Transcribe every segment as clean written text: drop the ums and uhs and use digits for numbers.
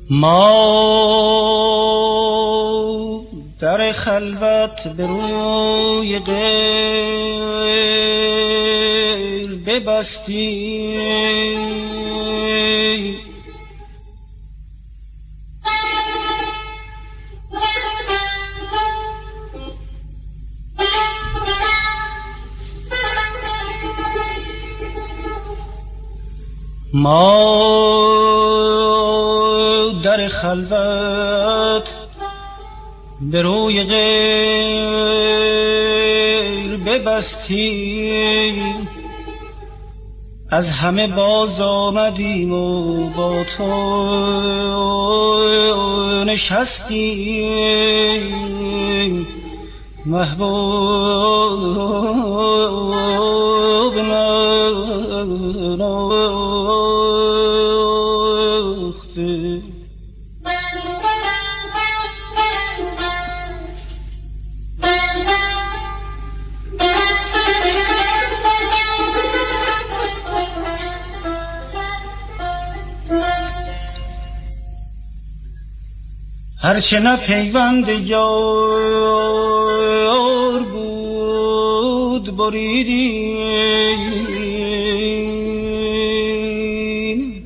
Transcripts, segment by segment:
ما در خلوت به روی غیر ببستیم، ما در خلوت به روی غیر ببستیم، از همه باز آمدیم و با تو نشستیم. محبوب ناخته هرچه نه پیوند یار بود بریدیم،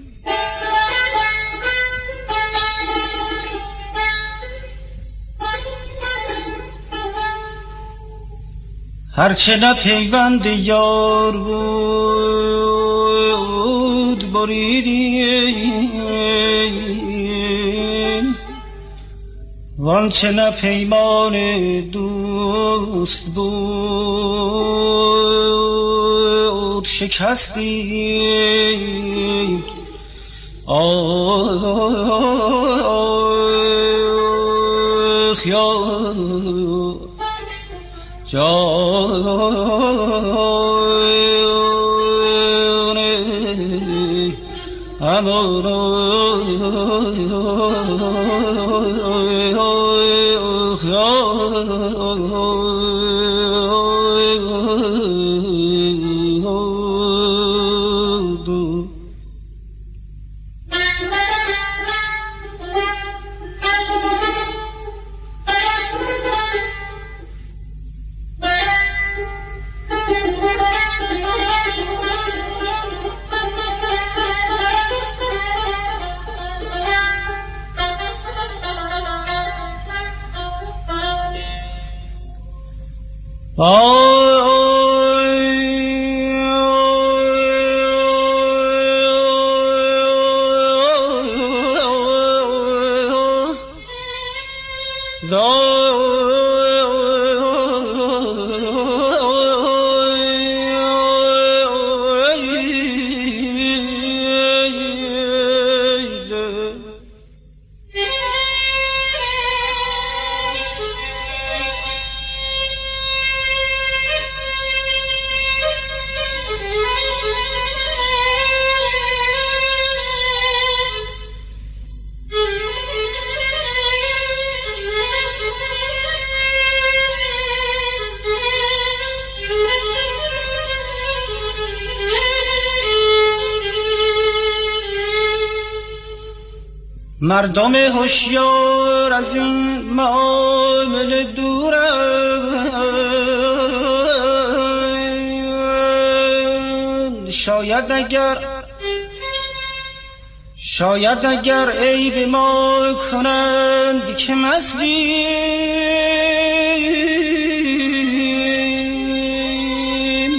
هرچه نه پیوند یار بود بریدیم، وانچه نه پیمان دوست بود شکستیم. آخ یا جان امون مردم هوشیار از این معامله دورند، شاید اگر عیب ما کنند که مستیم.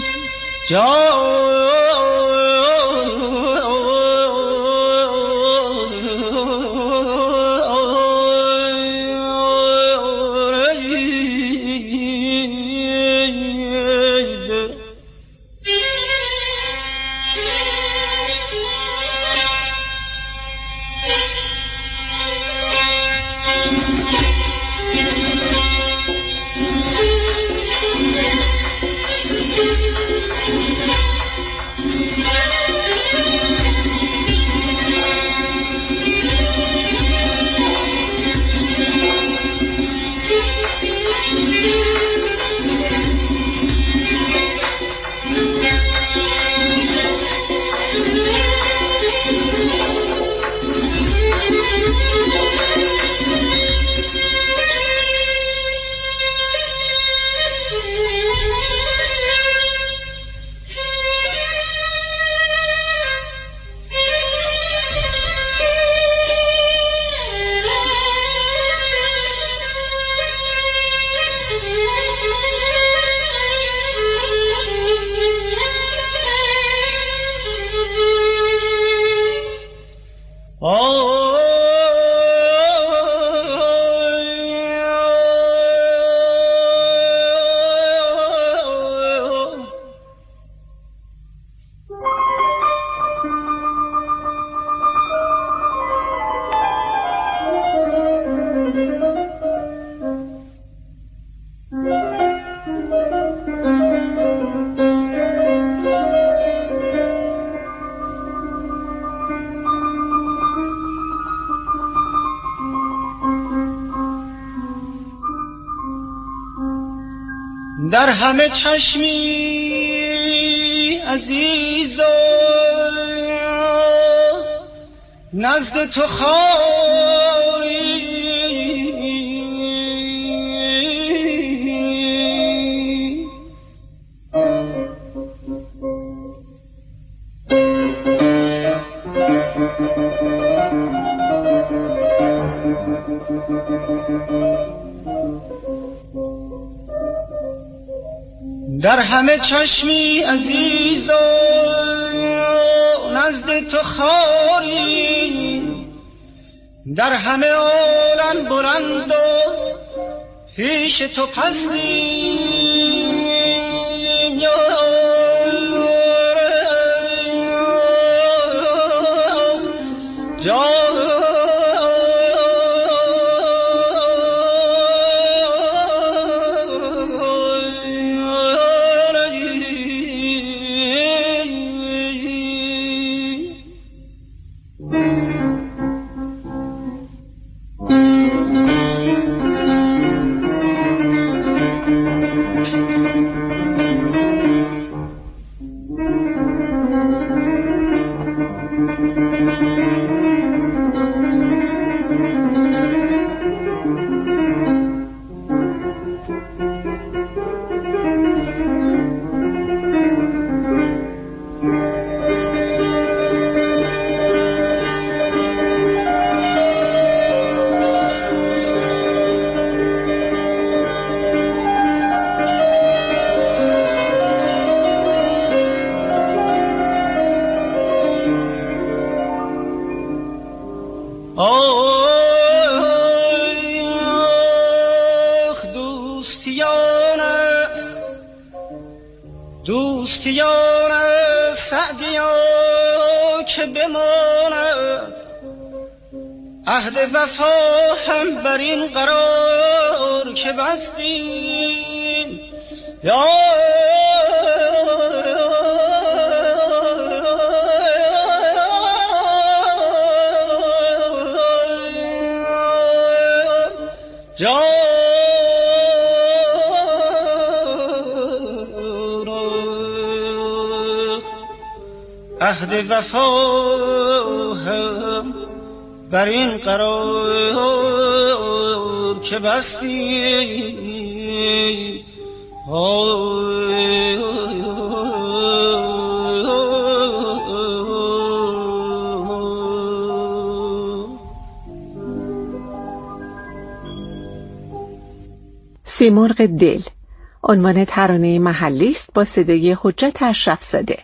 در همه چشمی عزیز و نزد تو خاری، در همه چشمی عزیز و نزد تو خاری، در همه عالم بلند و پیش تو پستی، دوستیان سعدیا که بماند، عهد وفا هم بر این قرار که بستیم. یا عهد وفا هم بر این قرار که بستی. سیمرغ دل عنوان ترانه محلی است با صدای حجت اشرف‌زاده.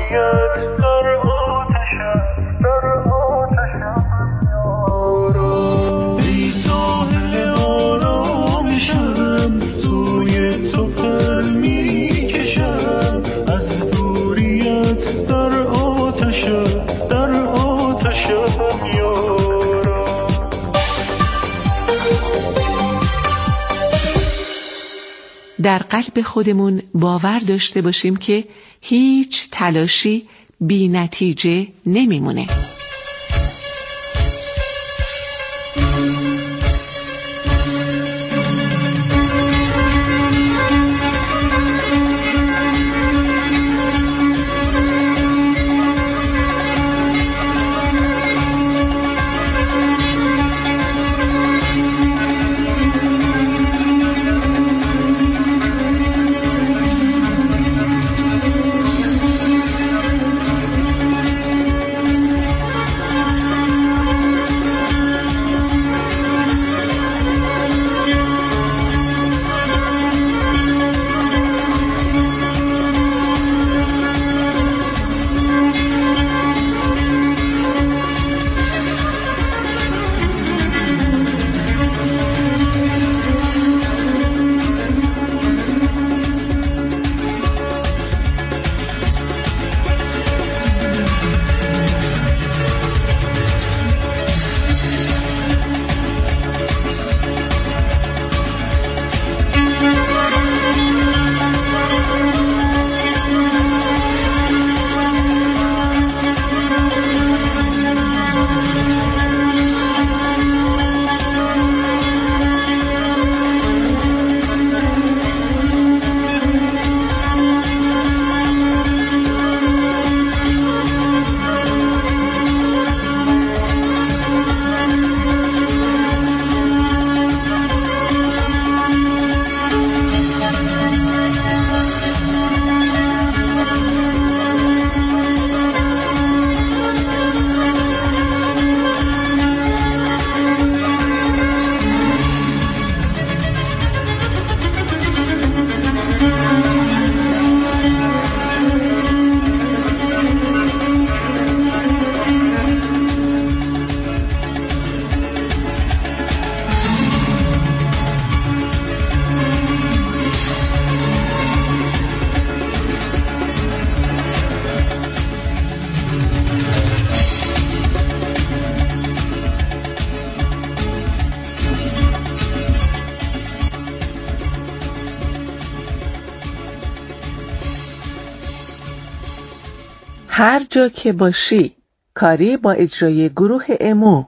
در قلب خودمون باور داشته باشیم که هیچ تلاشی بی نتیجه نمیمونه. هر جا که باشی، کاری با اجرای گروه امو.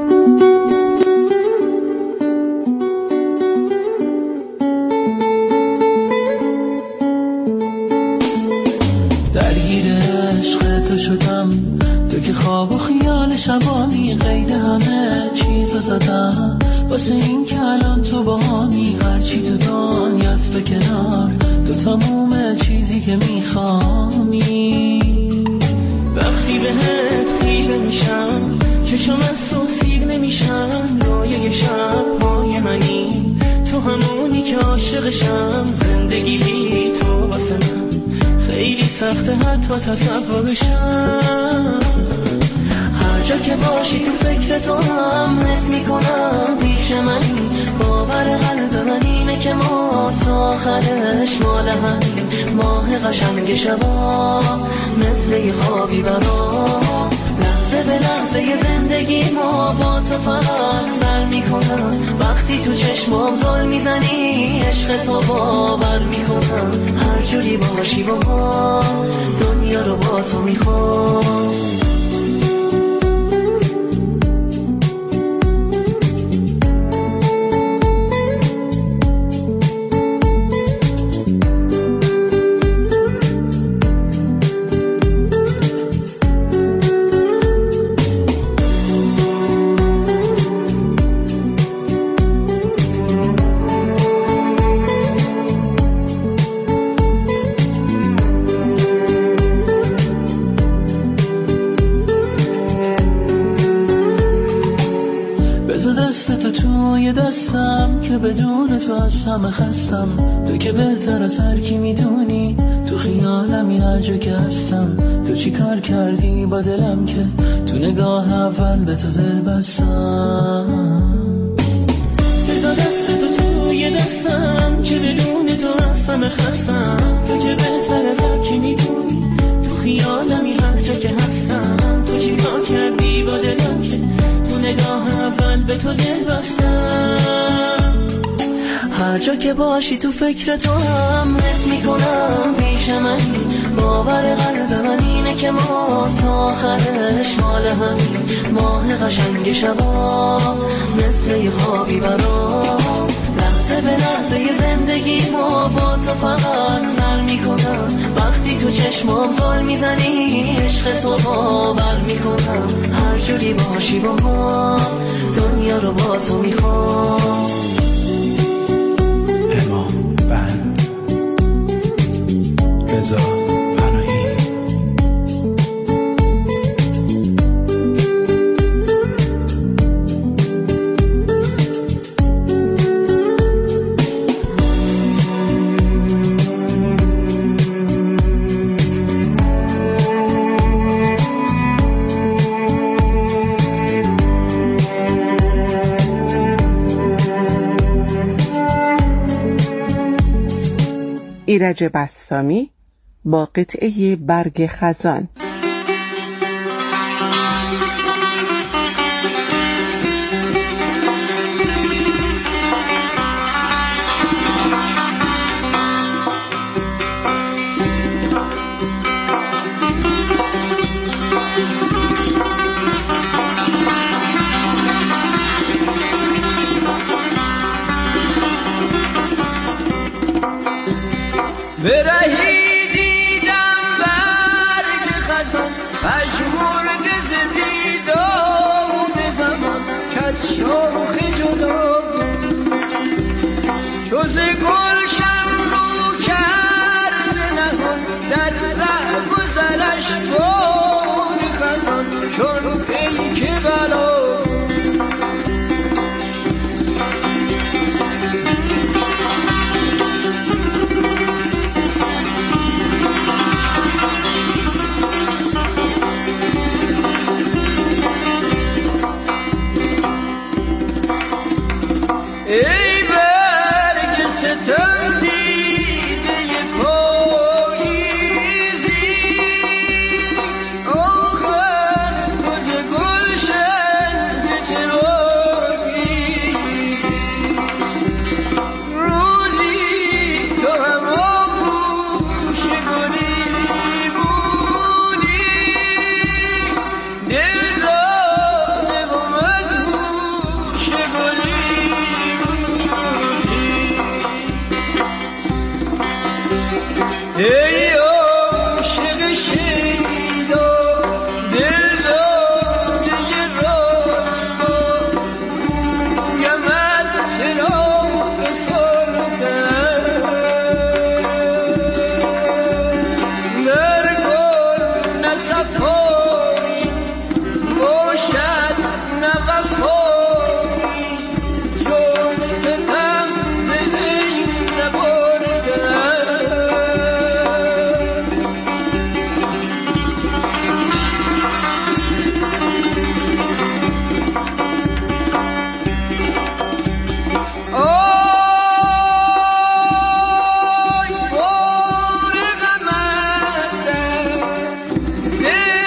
درگیر عشق تو شدم، تو که خواب و خیال شبانی، قید همه چیزو زدم واسه این که الان تو باهامی. هرچی تو دنیاست به کنار، تو تموم چیزی که میخوانی. وقتی بهت خیره میشم، چشم از تو سیر نمیشم. رویای شب‌های منی، تو همونی که عاشقشم. زندگی بی تو واسه من خیلی سخته حتی تصورشم. هر جا که باشی تو فکر تو هم حس میکنم پیش منی. باور قلب من اینه که ما تا آخرش مال همین. ماه قشنگ شبا مثل یه خوابی برا، لحظه به لحظه زندگی ما با تو فقط سر میکنم. وقتی تو چشمام زل میزنی، عشق تو باور میکنم. هر جوری باشی با ما، دنیا رو با تو میخوام. دست تو توی دستم که بدون تو از همه خستم. تو که بهتر از هر کی میدونی، تو خیالمی هر جا که هستم. تو چی کار کردی با دلم که تو نگاه اول به تو دل بستم. بذار دست تو توی دستم که بدون تو از همه خستم. تو که بهتر از هر کی میدونی، تو خیالمی هر جا که هستم. تو چی کار کردی با دلم که تو نگاه اول به تو دل بستم. هر جا که باشی تو فکر تو هم حس میکنم پیش منی. باور قلب من اینه که ما تا آخرش مال همین. ماه قشنگ شبا مثل یه خوابی برام، لحظه به لحظه یه زندگی ما با تو فقط سر میکنم. وقتی تو چشمام زل میزنی عشق تو باور میکنم. هر جوری باشی با ما دنیا رو با تو میخوام. امام بند رضا پناهی. ایرج بسطامی با قطعه برگ خزان. برهی دیدم برگ خزان، پژمرده ز دیدار زمان. کز شاخ جدا چو ز گلشن رو کرده نهان، در ره گذرش باد خزان. چون پیک بلا ای برگ ستم دیده پاییزی، آخر تو ز گلشن ز چه برگریزی. روزی تو هم آغوش گلی بودی، دل داده و مدهوش گلی. ای عاشق شیدا دل داده راستا، گویمت چراغ سردن در گل نه صفایی باشد نه وفایی. جز ستم ز دل نبردن. آی بار غمت در دل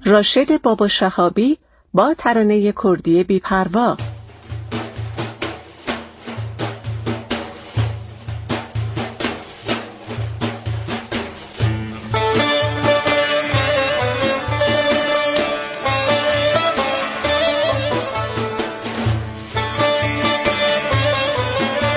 راشد بابا شهابی با ترانه کردی بی‌پروا.